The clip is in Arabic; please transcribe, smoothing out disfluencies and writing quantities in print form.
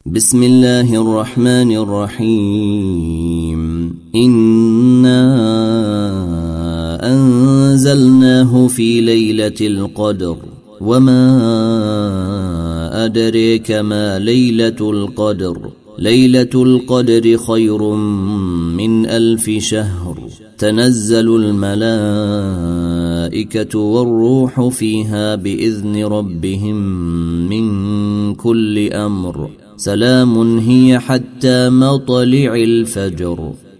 بسم الله الرحمن الرحيم إنا أنزلناه في ليلة القدر وما أدريك ما ليلة القدر ليلة القدر خير من 1000 شهر تنزل الملائكة والروح فيها بإذن ربهم من كل أمر سلام هي حتى مطلع الفجر.